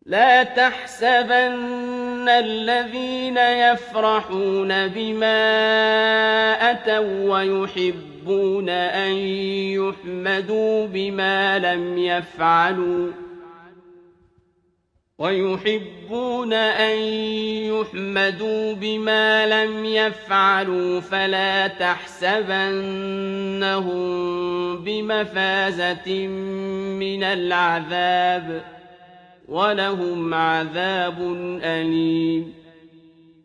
لا تحسبن الذين يفرحون بما أتوا ويحبون أن يحمدوا بما لم يفعلوا فلا تحسبنهم بمفازة من العذاب ولهم عذاب أليم